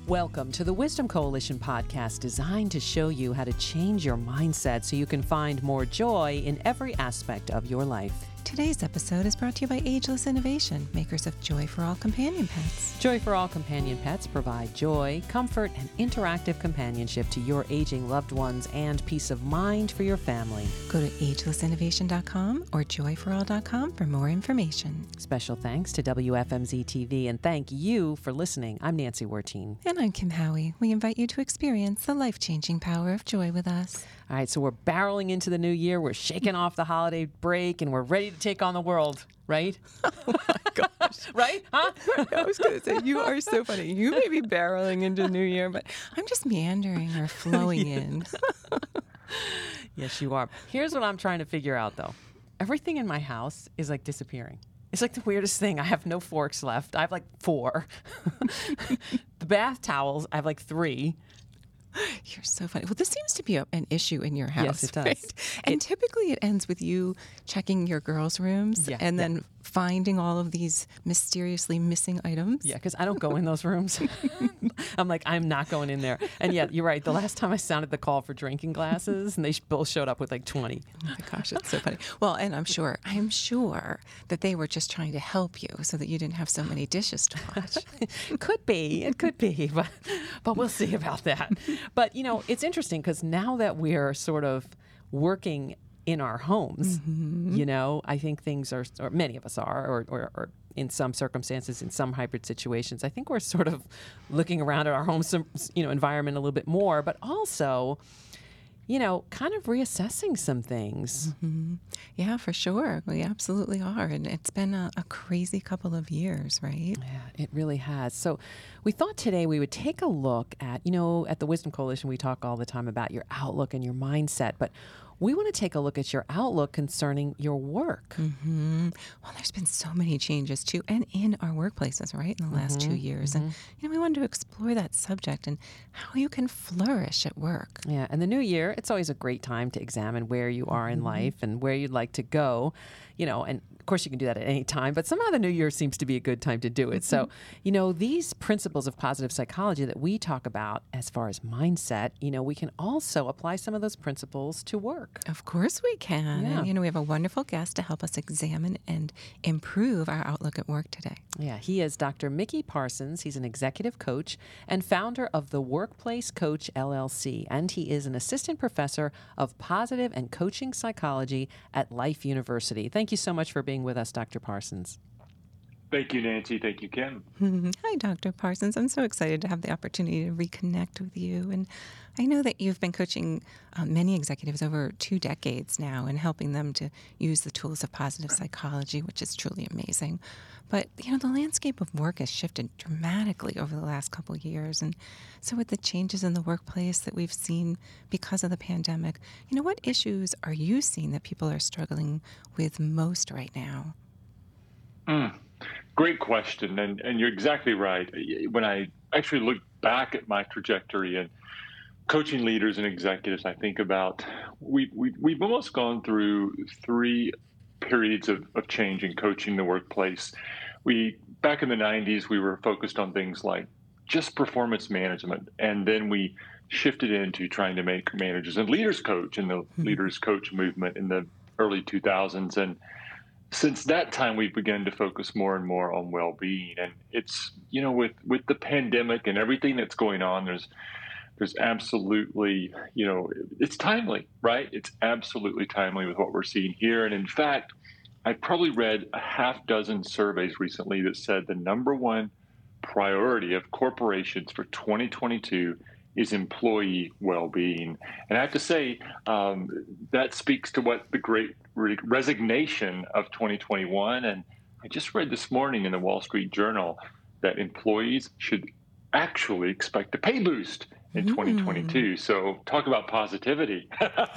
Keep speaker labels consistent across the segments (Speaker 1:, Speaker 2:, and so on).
Speaker 1: Welcome to the Wisdom Coalition podcast, designed to show you how to change your mindset so you can find more joy in every aspect of your life.
Speaker 2: Today's episode is brought to you by Ageless Innovation, makers of Joy for All companion pets.
Speaker 1: Joy for All companion pets provide joy, comfort, and interactive companionship to your aging loved ones and peace of mind for your family.
Speaker 2: Go to agelessinnovation.com or joyforall.com for more information.
Speaker 1: Special thanks to WFMZ TV, and thank you for listening. I'm Nancy Wertine.
Speaker 2: And I'm Kim Howie. We invite you to experience the life-changing power of joy with us.
Speaker 1: All right, so we're barreling into the new year. We're shaking off the holiday break, and we're ready to take on the world, right?
Speaker 2: Oh, my gosh.
Speaker 1: Right? Huh?
Speaker 2: I was going to say, you are so funny. You may be barreling into New Year, but I'm just meandering or flowing in.
Speaker 1: Yes, you are. Here's what I'm trying to figure out, though. Everything in my house is like disappearing. It's like the weirdest thing. I have no forks left. I have like 4. The bath towels, I have like 3.
Speaker 2: You're so funny. Well, this seems to be an issue in your house.
Speaker 1: Yes, it does.
Speaker 2: Right? And typically it ends with you checking your girls' rooms and then finding all of these mysteriously missing items.
Speaker 1: Yeah, because I don't go in those rooms. I'm like, I'm not going in there. And yet, you're right. The last time I sounded the call for drinking glasses, and they both showed up with like 20.
Speaker 2: Oh my gosh, that's so funny. Well, and I'm sure that they were just trying to help you so that you didn't have so many dishes to wash.
Speaker 1: It could be, but we'll see about that. But, you know, it's interesting because now that we're sort of working in our homes, you know, I think things are, or many of us are, or in some circumstances, in some hybrid situations, I think we're sort of looking around at our home, environment a little bit more, but also, you know, kind of reassessing some things.
Speaker 2: Mm-hmm. Yeah, for sure. We absolutely are. And it's been a crazy couple of years, right?
Speaker 1: Yeah, it really has. So we thought today we would take a look at, you know, at the Wisdom Coalition, we talk all the time about your outlook and your mindset, but we want to take a look at your outlook concerning your work.
Speaker 2: Mm-hmm. Well, there's been so many changes too, and in our workplaces, right, in the last 2 years. And, you know, we wanted to explore that subject and how you can flourish at work.
Speaker 1: Yeah, and the new year, it's always a great time to examine where you are in life and where you'd like to go, you know, and of course you can do that at any time, but somehow the new year seems to be a good time to do it. So, you know, these principles of positive psychology that we talk about as far as mindset, you know, we can also apply some of those principles to work.
Speaker 2: Of course we can.
Speaker 1: Yeah.
Speaker 2: And, you know, we have a wonderful guest to help us examine and improve our outlook at work today.
Speaker 1: Yeah, he is Dr. Mickey Parsons. He's an executive coach and founder of the Workplace Coach LLC, and he is an assistant professor of positive and coaching psychology at Life University. Thank you so much for being with us, Dr. Parsons.
Speaker 3: Thank you, Nancy. Thank you, Kim.
Speaker 2: Hi, Dr. Parsons. I'm so excited to have the opportunity to reconnect with you. And I know that you've been coaching many executives over 2 decades now and helping them to use the tools of positive psychology, which is truly amazing. But, you know, the landscape of work has shifted dramatically over the last couple of years. And so with the changes in the workplace that we've seen because of the pandemic, you know, what issues are you seeing that people are struggling with most right now?
Speaker 3: Great question. And you're exactly right. When I actually look back at my trajectory and coaching leaders and executives, I think about we've almost gone through 3 periods of change in coaching the workplace. Back in the 90s, we were focused on things like just performance management. And then we shifted into trying to make managers and leaders coach in the leaders coach movement in the early 2000s. And since that time, we've begun to focus more and more on well-being. And it's, you know, with the pandemic and everything that's going on, there's absolutely, you know, it's timely, right? It's absolutely timely with what we're seeing here. And in fact, I probably read a half dozen surveys recently that said the number one priority of corporations for 2022 is employee well-being. And I have to say, that speaks to what the great resignation of 2021. And I just read this morning in the Wall Street Journal that employees should actually expect a pay boost in 2022. So talk about positivity.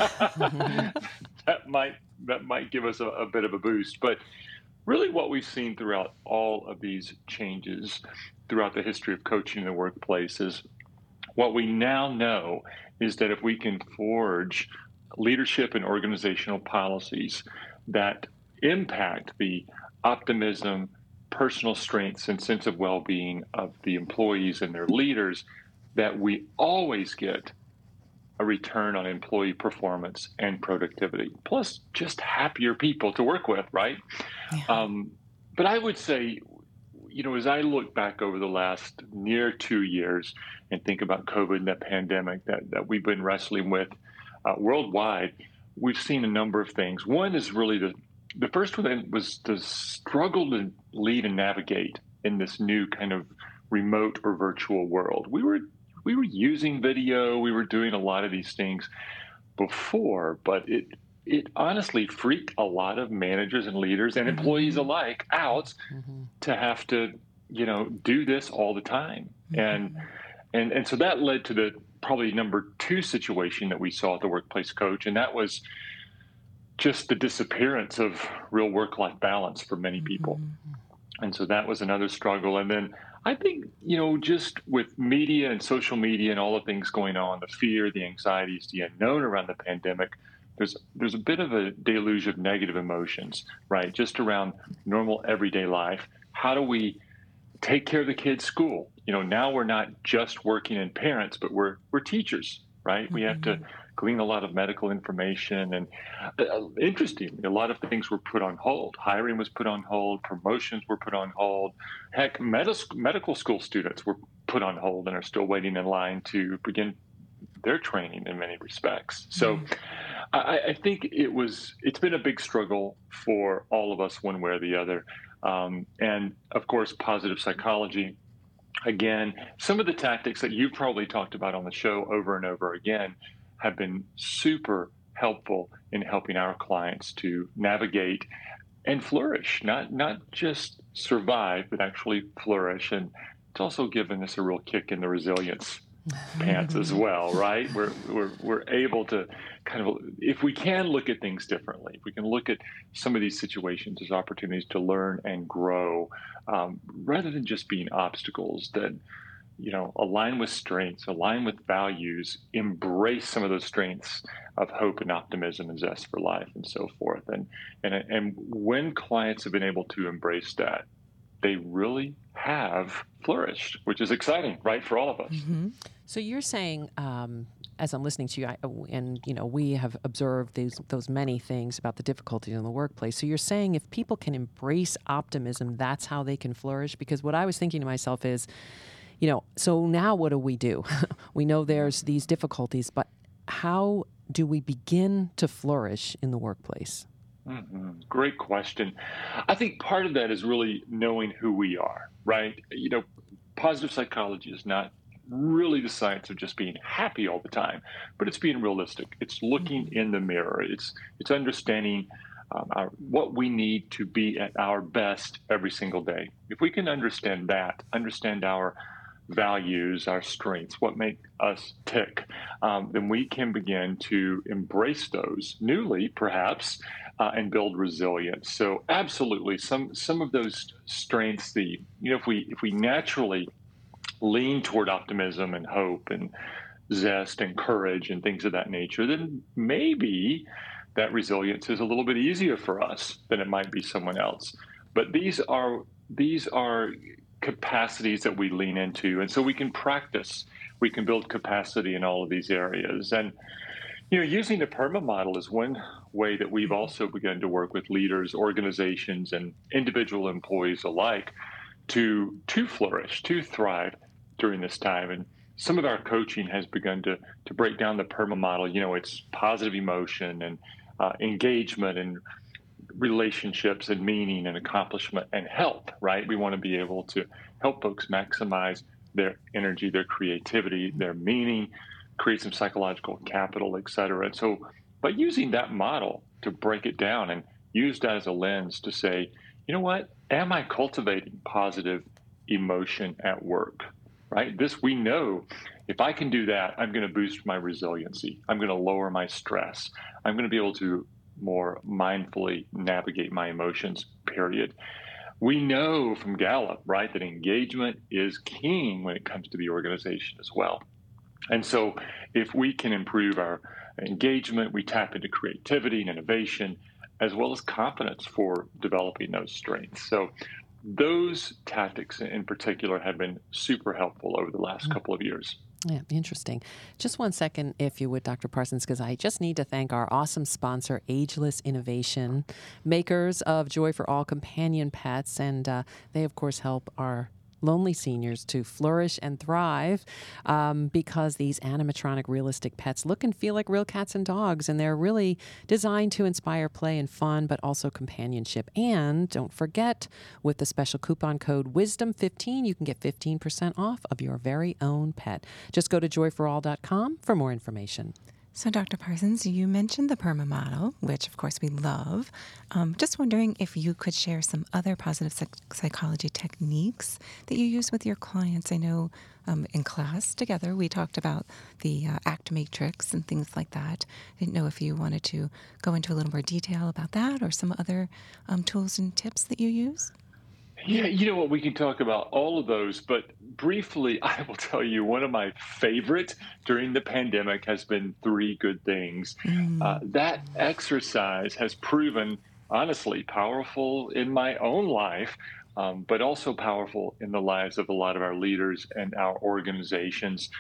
Speaker 3: That might give us a bit of a boost. But really what we've seen throughout all of these changes throughout the history of coaching in the workplace is what we now know is that if we can forge leadership and organizational policies that impact the optimism, personal strengths and sense of well-being of the employees and their leaders, that we always get a return on employee performance and productivity, plus just happier people to work with, right?
Speaker 2: Yeah.
Speaker 3: But I would say, as I look back over the last near 2 years and think about COVID and the pandemic that we've been wrestling with worldwide, we've seen a number of things. One is really the first one was the struggle to lead and navigate in this new kind of remote or virtual world. We were using video, we were doing a lot of these things before, but it honestly freaked a lot of managers and leaders and employees alike out to have to, do this all the time. And so that led to the probably number 2 situation that we saw at the Workplace Coach, and that was just the disappearance of real work-life balance for many people. And so that was another struggle. And then I think, just with media and social media and all the things going on, the fear, the anxieties, the unknown around the pandemic, there's a bit of a deluge of negative emotions, right? Just around normal everyday life. How do we take care of the kids' school? Now we're not just working in parents, but we're teachers, right? We have to glean a lot of medical information, and interestingly, a lot of things were put on hold. Hiring was put on hold, promotions were put on hold. Heck, medical school students were put on hold and are still waiting in line to begin their training in many respects. So I think it's been a big struggle for all of us one way or the other. And of course, positive psychology. Again, some of the tactics that you've probably talked about on the show over and over again have been super helpful in helping our clients to navigate and flourish, not just survive, but actually flourish. And it's also given us a real kick in the resilience pants as well, right? We're able to kind of, if we can look at things differently, if we can look at some of these situations as opportunities to learn and grow, rather than just being obstacles, that align with strengths, align with values, embrace some of those strengths of hope and optimism and zest for life and so forth. And when clients have been able to embrace that, they really have flourished, which is exciting, right, for all of us.
Speaker 1: So you're saying, as I'm listening to you, we have observed those many things about the difficulties in the workplace. So you're saying if people can embrace optimism, that's how they can flourish? Because what I was thinking to myself is, so now what do? We know there's these difficulties, but how do we begin to flourish in the workplace?
Speaker 3: Great question. I think part of that is really knowing who we are, right? Positive psychology is not really the science of just being happy all the time, but it's being realistic. It's looking in the mirror. It's understanding what we need to be at our best every single day. If we can understand that, understand our values, our strengths, what make us tick, then we can begin to embrace those newly, perhaps, and build resilience. So, absolutely, some of those strengths, if we naturally lean toward optimism and hope and zest and courage and things of that nature, then maybe that resilience is a little bit easier for us than it might be someone else. But these are capacities that we lean into, and so we can practice. We can build capacity in all of these areas. And using the PERMA model is one way that we've also begun to work with leaders, organizations, and individual employees alike to flourish, to thrive during this time. And some of our coaching has begun to break down the PERMA model. It's positive emotion and engagement and relationships and meaning and accomplishment and health, right? We want to be able to help folks maximize their energy, their creativity, their meaning, create some psychological capital, et cetera. And so by using that model to break it down and use that as a lens to say, what, am I cultivating positive emotion at work, right? We know if I can do that, I'm going to boost my resiliency. I'm going to lower my stress. I'm going to be able to more mindfully navigate my emotions, period. We know from Gallup, right, that engagement is king when it comes to the organization as well. And so if we can improve our engagement, we tap into creativity and innovation, as well as confidence for developing those strengths. So those tactics in particular have been super helpful over the last couple of years.
Speaker 1: Yeah, interesting. Just one second, if you would, Dr. Parsons, because I just need to thank our awesome sponsor, Ageless Innovation, makers of Joy for All companion pets. And they, of course, help our lonely seniors to flourish and thrive because these animatronic realistic pets look and feel like real cats and dogs, and they're really designed to inspire play and fun, but also companionship. And don't forget, with the special coupon code WISDOM15, you can get 15% off of your very own pet. Just go to joyforall.com for more information.
Speaker 2: So, Dr. Parsons, you mentioned the PERMA model, which of course we love. Just wondering if you could share some other positive psychology techniques that you use with your clients. I know in class together we talked about the ACT matrix and things like that. I didn't know if you wanted to go into a little more detail about that or some other tools and tips that you use.
Speaker 3: Yeah, you know what? We can talk about all of those, but briefly, I will tell you one of my favorite during the pandemic has been 3 good things. That exercise has proven, honestly, powerful in my own life, but also powerful in the lives of a lot of our leaders and our organizations.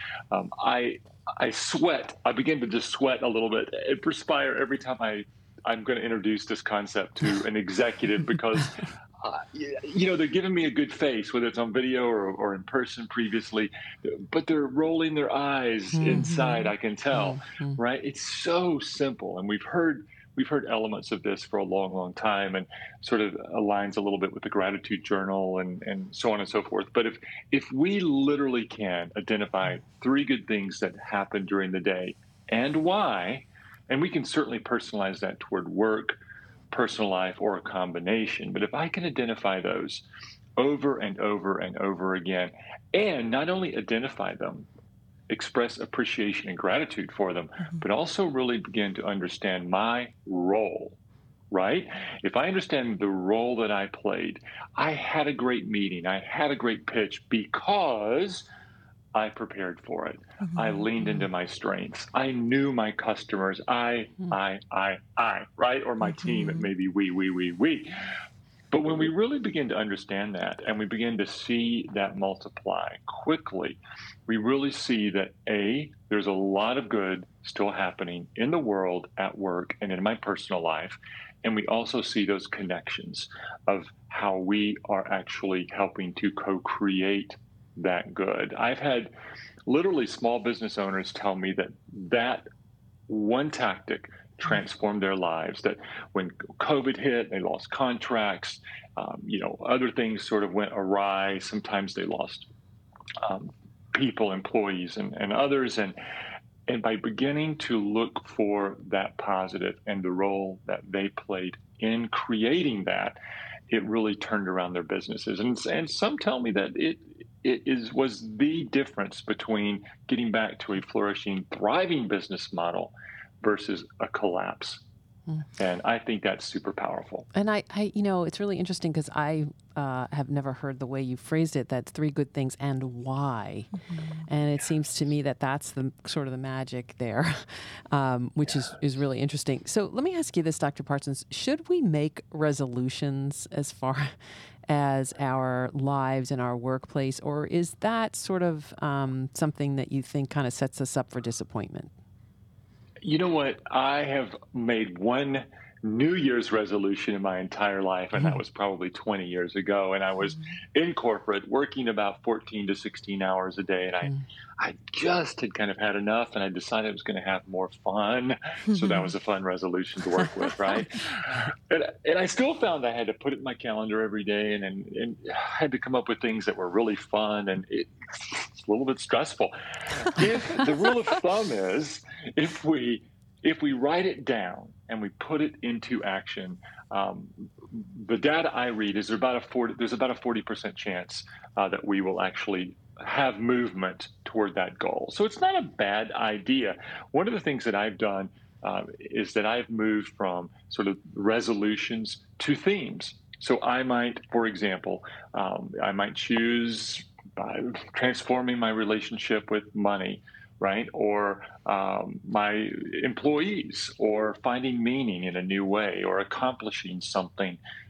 Speaker 3: I sweat. I begin to just sweat a little bit and perspire every time I'm going to introduce this concept to an executive because they're giving me a good face, whether it's on video or in person previously, but they're rolling their eyes inside. I can tell, right? It's so simple, and we've heard elements of this for a long, long time, and sort of aligns a little bit with the gratitude journal and so on and so forth. But if we literally can identify 3 good things that happen during the day and why, and we can certainly personalize that toward work, personal life, or a combination. But if I can identify those over and over and over again, and not only identify them, express appreciation and gratitude for them, but also really begin to understand my role, right? If I understand the role that I played, I had a great meeting, I had a great pitch because I prepared for it. I leaned into my strengths. I knew my customers. I, right? Or my team, it may be we. But when we really begin to understand that and we begin to see that multiply quickly, we really see that there's a lot of good still happening in the world, at work, and in my personal life. And we also see those connections of how we are actually helping to co-create that good. I've had literally small business owners tell me that one tactic transformed their lives, that when COVID hit, they lost contracts, other things sort of went awry. Sometimes they lost people, employees, and others. And by beginning to look for that positive and the role that they played in creating that, it really turned around their businesses. And some tell me that it was the difference between getting back to a flourishing, thriving business model versus a collapse. And I think that's super powerful.
Speaker 1: And I it's really interesting because I have never heard the way you phrased it, that 3 good things and why. And it seems to me that that's the sort of the magic there, which is really interesting. So let me ask you this, Dr. Parsons. Should we make resolutions as far as our lives and our workplace, or is that sort of something that you think kind of sets us up for disappointment?
Speaker 3: You know what? I have made one New Year's resolution in my entire life, and that was probably 20 years ago. And I was in corporate working about 14 to 16 hours a day, and I just had kind of had enough, and I decided I was going to have more fun. So that was a fun resolution to work with, right? And I still found I had to put it in my calendar every day, and I had to come up with things that were really fun, and it's a little bit stressful. The rule of thumb is if we write it down and we put it into action, the data I read is there's about a 40% chance that we will actually have movement toward that goal. So it's not a bad idea. One of the things that I've done is that I've moved from sort of resolutions to themes. So I might, for example, I might choose transforming my relationship with money, right? Or my employees, or finding meaning in a new way, or accomplishing something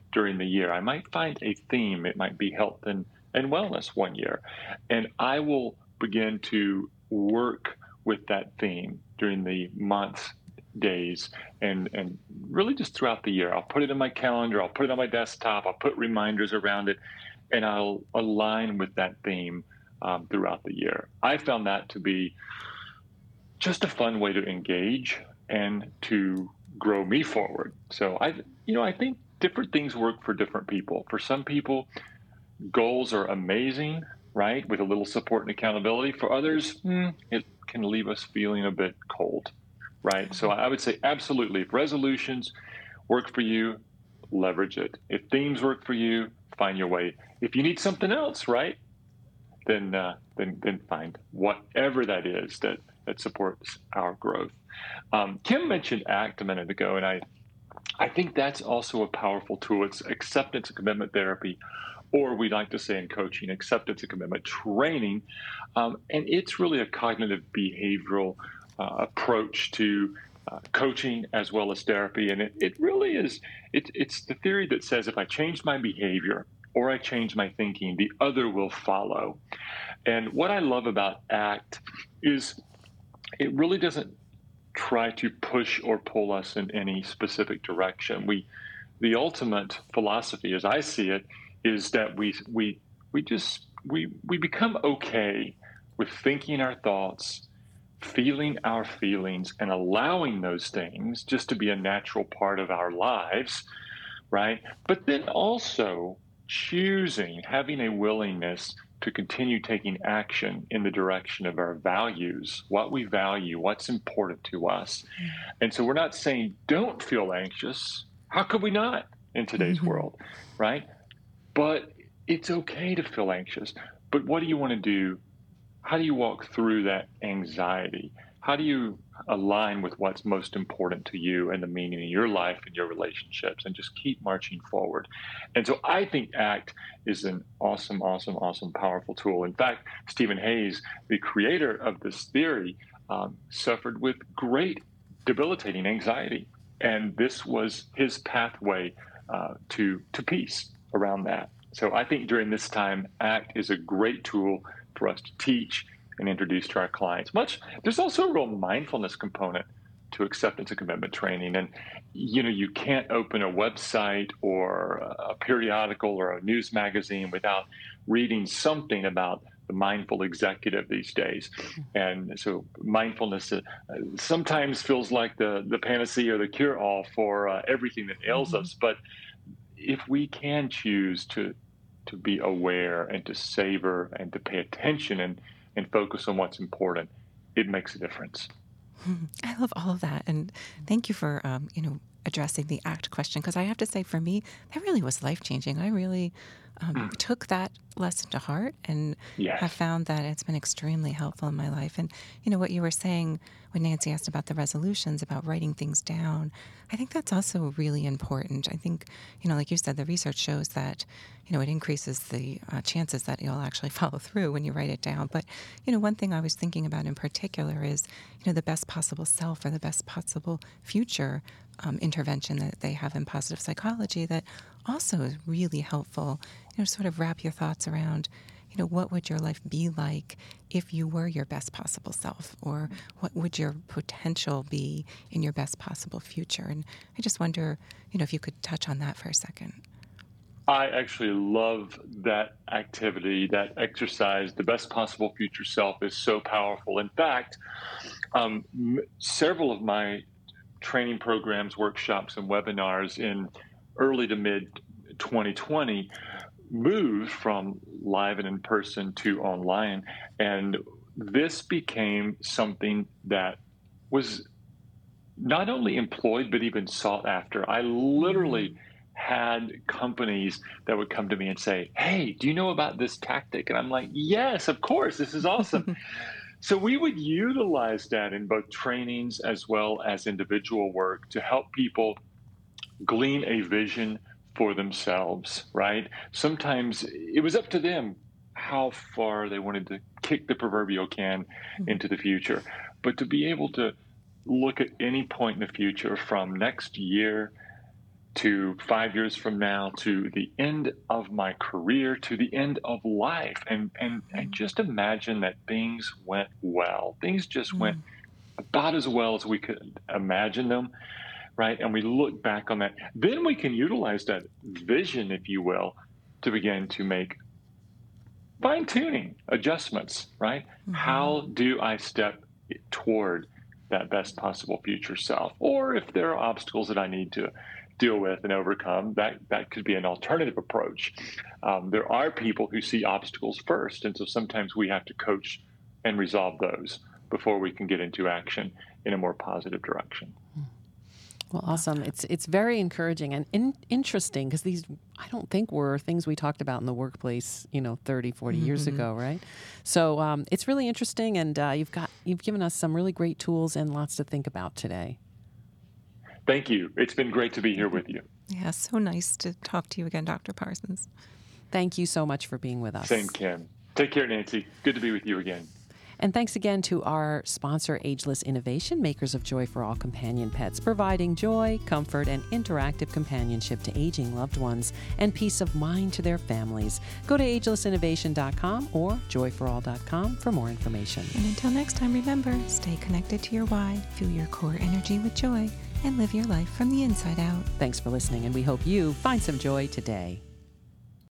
Speaker 3: during the year. I might find a theme. It might be health and wellness one year. And I will begin to work with that theme during the months, days, and really just throughout the year. I'll put it in my calendar, I'll put it on my desktop, I'll put reminders around it, and I'll align with that theme throughout the year. I found that to be just a fun way to engage and to grow me forward. So I think different things work for different people. For some people, goals are amazing, right? With a little support and accountability. For others, it can leave us feeling a bit cold, right? So I would say absolutely. If resolutions work for you, leverage it. If themes work for you, find your way. If you need something else, right? Then find whatever that is that supports our growth. Kim mentioned ACT a minute ago, and I think that's also a powerful tool. It's acceptance and commitment therapy, or we like to say in coaching, acceptance and commitment training. And it's really a cognitive behavioral approach to coaching as well as therapy. And it really is, it's the theory that says if I change my behavior or I change my thinking, the other will follow. And what I love about ACT is it really doesn't try to push or pull us in any specific direction. The ultimate philosophy, as I see it, is that we become okay with thinking our thoughts, feeling our feelings, and allowing those things just to be a natural part of our lives, right? But then also choosing, having a willingness to continue taking action in the direction of our values, what we value, what's important to us. And so we're not saying don't feel anxious. How could we not in today's world, right? But it's okay to feel anxious. But what do you want to do? How do you walk through that anxiety? How do you align with what's most important to you and the meaning in your life and your relationships, and just keep marching forward? And so I think ACT is an awesome, powerful tool. In fact, Stephen Hayes, the creator of this theory, suffered with great debilitating anxiety. And this was his pathway to peace around that. So I think during this time, ACT is a great tool for us to teach and introduce to our clients. There's also a real mindfulness component to acceptance and commitment training. And, you can't open a website or a periodical or a news magazine without reading something about the mindful executive these days. And so mindfulness sometimes feels like the panacea or the cure-all for everything that ails us. But if we can choose to be aware and to savor and to pay attention and focus on what's important, it makes a difference.
Speaker 2: I love all of that. And thank you for, addressing the ACT question, because I have to say for me, that really was life-changing. I really took that lesson to heart and have found that it's been extremely helpful in my life. And, what you were saying when Nancy asked about the resolutions, about writing things down, I think that's also really important. I think, like you said, the research shows that, it increases the chances that you'll actually follow through when you write it down. But, one thing I was thinking about in particular is, the best possible self or the best possible future intervention that they have in positive psychology that also is really helpful, sort of wrap your thoughts around, what would your life be like if you were your best possible self, or what would your potential be in your best possible future? And I just wonder, if you could touch on that for a second.
Speaker 3: I actually love that activity, that exercise. The best possible future self is so powerful. In fact, several of my training programs, workshops, and webinars in early to mid 2020 moved from live and in person to online. And this became something that was not only employed, but even sought after. I literally had companies that would come to me and say, "Hey, do you know about this tactic?" And I'm like, "Yes, of course, this is awesome." So we would utilize that in both trainings as well as individual work to help people glean a vision for themselves, right? Sometimes it was up to them how far they wanted to kick the proverbial can into the future. But to be able to look at any point in the future from next year to 5 years from now, to the end of my career, to the end of life. And just imagine that things went well. Things just went about as well as we could imagine them, right? And we look back on that. Then we can utilize that vision, if you will, to begin to make fine-tuning adjustments, right? How do I step toward that best possible future self? Or if there are obstacles that I need to deal with and overcome, that could be an alternative approach. There are people who see obstacles first, and so sometimes we have to coach and resolve those before we can get into action in a more positive direction.
Speaker 1: Well, awesome. It's very encouraging and interesting, because these, I don't think, were things we talked about in the workplace, 30, 40 years ago, right? So it's really interesting, and you've given us some really great tools and lots to think about today.
Speaker 3: Thank you. It's been great to be here with you.
Speaker 2: Yeah, so nice to talk to you again, Dr. Parsons.
Speaker 1: Thank you so much for being with us.
Speaker 3: Same, Kim. Take care, Nancy. Good to be with you again.
Speaker 1: And thanks again to our sponsor, Ageless Innovation, makers of Joy for All companion pets, providing joy, comfort, and interactive companionship to aging loved ones and peace of mind to their families. Go to agelessinnovation.com or joyforall.com for more information.
Speaker 2: And until next time, remember, stay connected to your why, fuel your core energy with joy, and live your life from the inside out.
Speaker 1: Thanks for listening, and we hope you find some joy today.